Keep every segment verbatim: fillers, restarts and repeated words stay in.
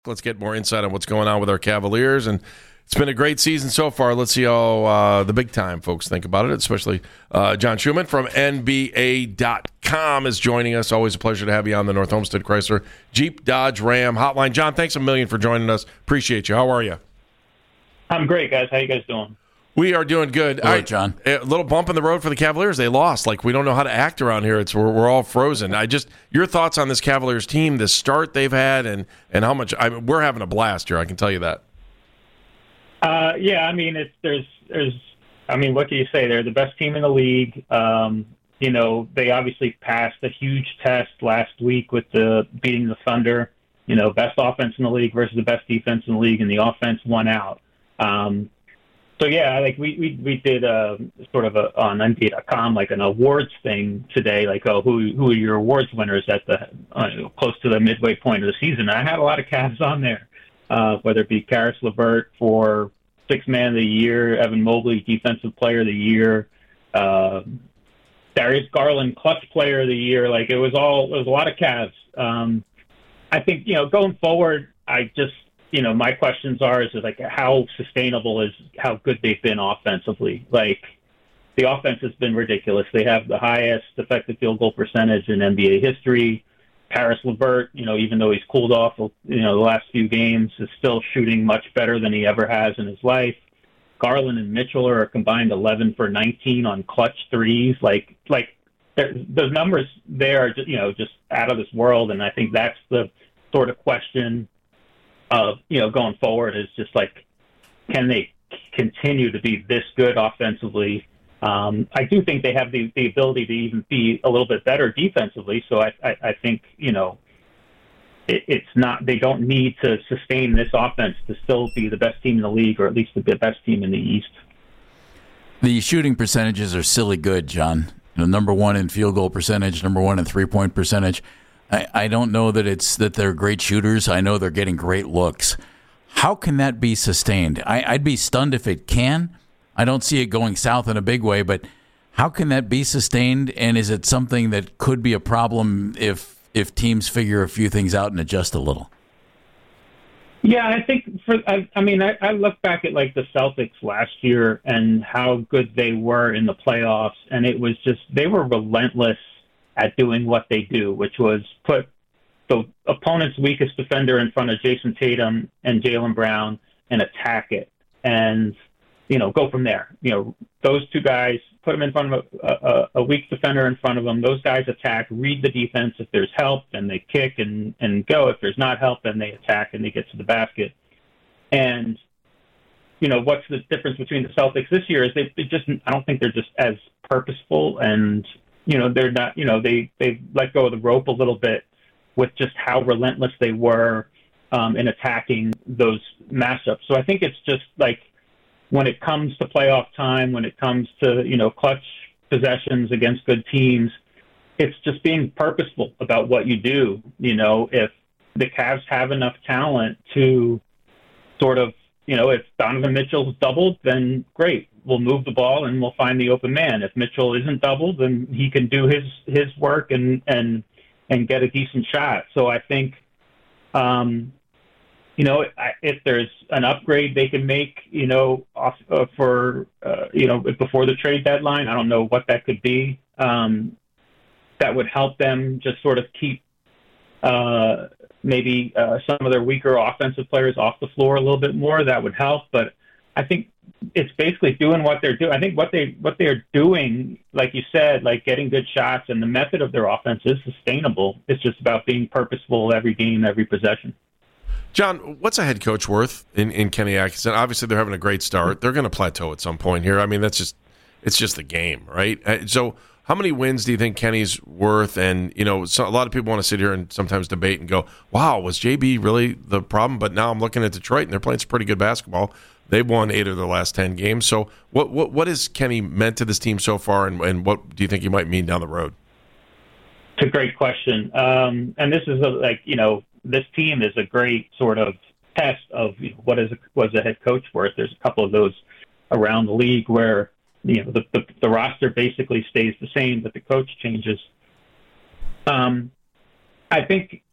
Let's get more insight on what's going on with our Cavaliers. And it's been a great season so far. Let's see how uh, the big-time folks think about it, especially uh, John Schumann from N B A dot com is joining us. Always a pleasure to have you on the North Homestead Chrysler Jeep Dodge Ram Hotline. John, thanks a million for joining us. Appreciate you. How are you? I'm great, guys. How you guys doing? We are doing good. All right, John. A little bump in the road for the Cavaliers. They lost. Like, we don't know how to act around here. It's we're, we're all frozen. I just your thoughts on this Cavaliers team, the start they've had, and and how much I mean, we're having a blast here. I can tell you that. Uh, yeah, I mean, it's there's there's. I mean, what can you say? They're the best team in the league. Um, you know, they obviously passed a huge test last week with the beating the Thunder. You know, best offense in the league versus the best defense in the league, and the offense won out. Um, So yeah, like we we we did a sort of a, on N B A dot com like an awards thing today, like oh who who are your awards winners at the uh, close to the midway point of the season. And I had a lot of Cavs on there, uh, whether it be Karis LeVert for Sixth Man of the Year, Evan Mobley Defensive Player of the Year, uh, Darius Garland Clutch Player of the Year. Like it was all it was a lot of Cavs. Um, I think you know going forward, I just. You know, my questions are, is like, how sustainable is how good they've been offensively? Like, the offense has been ridiculous. They have the highest effective field goal percentage in N B A history. Karis LeVert, you know, even though he's cooled off, you know, the last few games, is still shooting much better than he ever has in his life. Garland and Mitchell are combined eleven for nineteen on clutch threes. Like, like those numbers there are, just, you know, just out of this world. And I think that's the sort of question of, you know, going forward is just like, can they continue to be this good offensively? Um, I do think they have the, the ability to even be a little bit better defensively. So I, I, I think, you know, it, it's not, they don't need to sustain this offense to still be the best team in the league, or at least the best team in the East. The shooting percentages are silly good, John. You know, number one in field goal percentage, number one in three-point percentage. I, I don't know that it's that they're great shooters. I know they're getting great looks. How can that be sustained? I, I'd be stunned if it can. I don't see it going south in a big way, but how can that be sustained? And is it something that could be a problem if if teams figure a few things out and adjust a little? Yeah, I think for I, I mean I, I look back at like the Celtics last year and how good they were in the playoffs, and it was just they were relentless at doing what they do, which was put the opponent's weakest defender in front of Jason Tatum and Jaylen Brown and attack it, and you know go from there. You know those two guys, put them in front of a, a, a weak defender in front of them. Those guys attack, read the defense. If there's help, then they kick and and go. If there's not help, then they attack and they get to the basket. And you know what's the difference between the Celtics this year is they, they just I don't think they're just as purposeful, and you know they're not you know they they let go of the rope a little bit with just how relentless they were um, in attacking those matchups. So I think it's just like when it comes to playoff time, when it comes to you know clutch possessions against good teams, it's just being purposeful about what you do. You know if the Cavs have enough talent to sort of you know if Donovan Mitchell's doubled, then great. We'll move the ball and we'll find the open man. If Mitchell isn't doubled, then he can do his, his work and, and, and get a decent shot. So I think, um, you know, if there's an upgrade they can make, you know, off, uh, for, uh, you know, before the trade deadline, I don't know what that could be. Um, that would help them just sort of keep, uh, maybe, uh, some of their weaker offensive players off the floor a little bit more. That would help. But I think it's basically doing what they're doing. I think what they what they're doing, like you said, like getting good shots, and the method of their offense is sustainable. It's just about being purposeful every game, every possession. John, what's a head coach worth in, in Kenny Atkinson? Obviously, they're having a great start. They're going to plateau at some point here. I mean, that's just it's just the game, right? So, how many wins do you think Kenny's worth? And you know, so a lot of people want to sit here and sometimes debate and go, "Wow, was J B really the problem?" But now I'm looking at Detroit, and they're playing some pretty good basketball. They've won eight of their last ten games. So what what what has Kenny meant to this team so far, and, and what do you think he might mean down the road? It's a great question. Um, and this is a, like, you know, this team is a great sort of test of you know, what is a, what is a head coach worth. There's a couple of those around the league where, you know, the, the, the roster basically stays the same, but the coach changes. Um, I think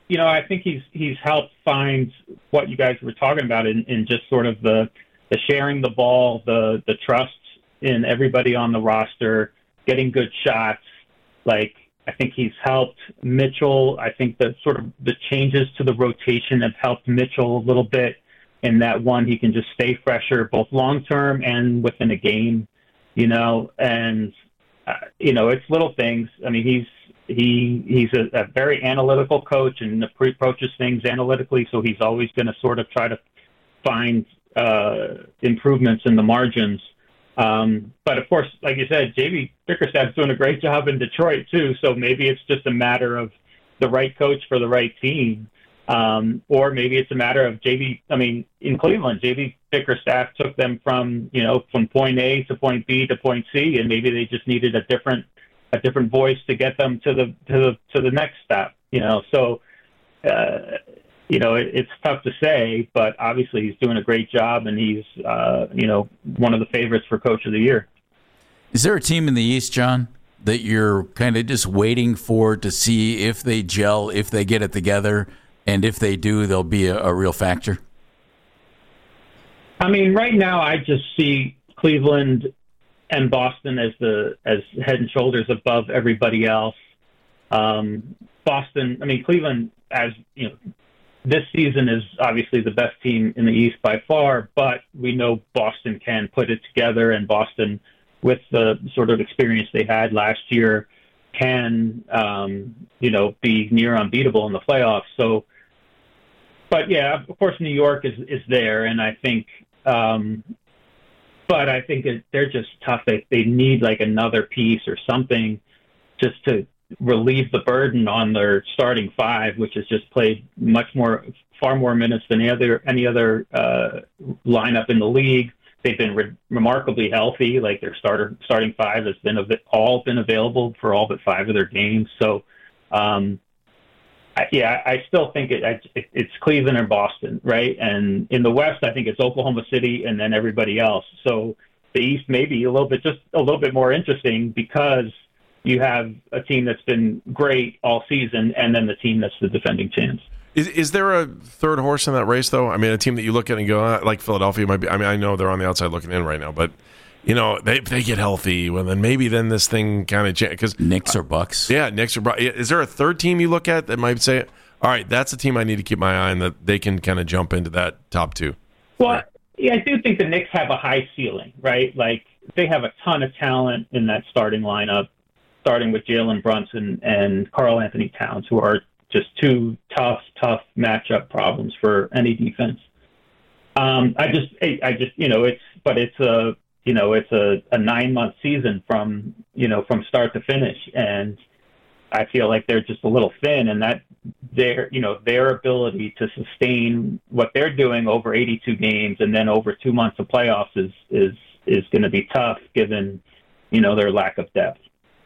you know, I think he's he's helped find what you guys were talking about in, in just sort of the the sharing the ball, the the trust in everybody on the roster, getting good shots. Like, I think he's helped Mitchell. I think that sort of the changes to the rotation have helped Mitchell a little bit in that one, he can just stay fresher, both long term and within a game, you know, and, uh, you know, it's little things. I mean, he's, he, he's a, a very analytical coach and approaches things analytically. So he's always going to sort of try to find, uh, improvements in the margins. Um, but of course, like you said, J B Bickerstaff's doing a great job in Detroit too. So maybe it's just a matter of the right coach for the right team. Um, or maybe it's a matter of J B, I mean, in Cleveland, J B Bickerstaff took them from, you know, from point A to point B to point C, and maybe they just needed a different, a different voice to get them to the, to the, to the next step, you know? So, uh, you know, it, it's tough to say, but obviously he's doing a great job, and he's, uh, you know, one of the favorites for Coach of the Year. Is there a team in the East, John, that you're kind of just waiting for to see if they gel, if they get it together? And if they do, they'll be a, a real factor? I mean, right now I just see Cleveland and Boston as the as head and shoulders above everybody else. Um, Boston, I mean, Cleveland, as you know, this season is obviously the best team in the East by far, but we know Boston can put it together, and Boston, with the sort of experience they had last year, can, um, you know, be near unbeatable in the playoffs. So, but yeah, of course, New York is, is there. And I think, um, but I think it, they're just tough. They, they need like another piece or something just to relieve the burden on their starting five, which has just played much more, far more minutes than any other, any other, uh, lineup in the league. They've been re- remarkably healthy. Like their starter starting five has been av- all been available for all but five of their games. So, um, I, yeah, I still think it, it, it's Cleveland or Boston, right? And in the West, I think it's Oklahoma City and then everybody else. So the East may be a little bit just a little bit more interesting because you have a team that's been great all season, and then the team that's the defending champs. Is is there a third horse in that race, though? I mean, a team that you look at and go, uh, like Philadelphia might be. I mean, I know they're on the outside looking in right now, but you know, they they get healthy, well, then maybe then this thing kind of changes. Because Knicks or Bucks, yeah, Knicks or Bucks. Is there a third team you look at that might say, all right, that's a team I need to keep my eye on, that they can kind of jump into that top two? Well, yeah, I do think the Knicks have a high ceiling, right? Like they have a ton of talent in that starting lineup, starting with Jalen Brunson and Karl Anthony Towns, who are just two tough, tough matchup problems for any defense. Um, I just, I just, you know, it's, but it's a, you know, it's a, a nine month season from, you know, from start to finish. And I feel like they're just a little thin, and that their, you know, their ability to sustain what they're doing over eighty-two games and then over two months of playoffs is, is, is going to be tough given, you know, their lack of depth.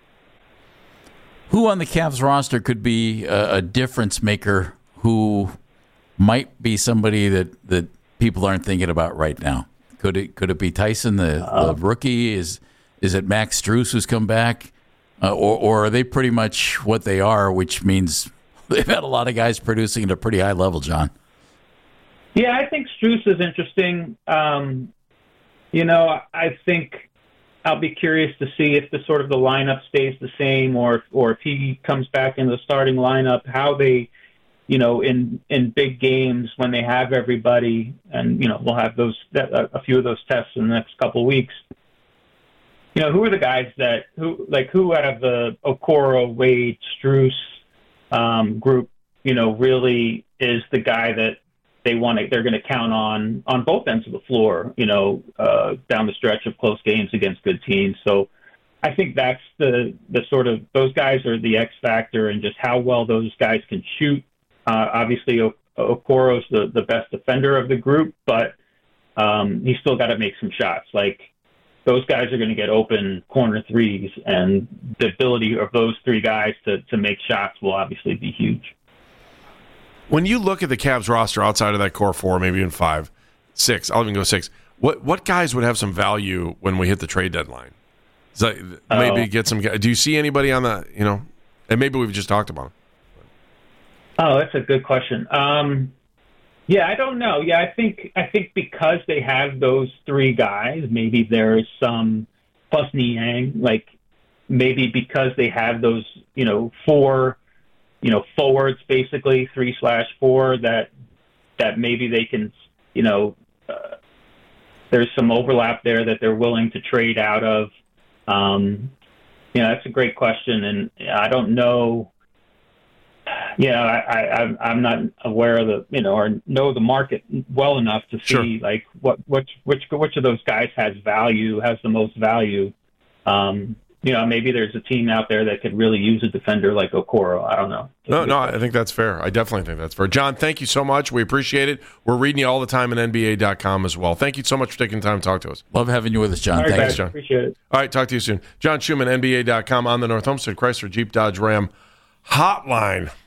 Who on the Cavs roster could be a, a difference maker who might be somebody that, that people aren't thinking about right now? Could it could it be Tyson, the, uh, the rookie? Is is it Max Strus who's come back? Uh, or, or are they pretty much what they are, which means they've had a lot of guys producing at a pretty high level, John? Yeah, I think Strus is interesting. Um, you know, I think I'll be curious to see if the sort of the lineup stays the same, or or if he comes back into the starting lineup, how they, you know, in, in big games when they have everybody, and, you know, we'll have those, a few of those tests in the next couple of weeks. You know, who are the guys that, who, like, who out of the Okoro, Wade, Strus um, group, you know, really is the guy that they want to, they're going to count on, on both ends of the floor, you know, uh, down the stretch of close games against good teams. So I think that's the, the sort of, those guys are the X factor, and just how well those guys can shoot. Uh, obviously, o- Okoro's the, the best defender of the group, but um, he's still got to make some shots. Like, those guys are going to get open corner threes, and the ability of those three guys to, to make shots will obviously be huge. When you look at the Cavs roster outside of that core four, maybe even five, six, I'll even go six, what what guys would have some value when we hit the trade deadline? Is that, maybe oh. get some. Do you see anybody on the, you know, and maybe we've just talked about them. Oh, that's a good question. Um, yeah, I don't know. Yeah, I think I think because they have those three guys, maybe there is some plus Niang, like maybe because they have those, you know, four, you know, forwards basically three slash four that that maybe they can, you know, uh, there's some overlap there that they're willing to trade out of. Um, you know, that's a great question, and I don't know. Yeah, I, I, I'm I'm not aware of the, you know, or know the market well enough to see Sure. like what which which which of those guys has value, has the most value. Um, you know, maybe there's a team out there that could really use a defender like Okoro. I don't know. No, no, I think that's fair. I definitely think that's fair. John, thank you so much. We appreciate it. We're reading you all the time at N B A dot com as well. Thank you so much for taking the time to talk to us. Love having you with us, John. All right, Thanks, guys, John. appreciate it. All right, talk to you soon. John Schumann, N B A dot com on the North Homestead Chrysler Jeep Dodge Ram hotline.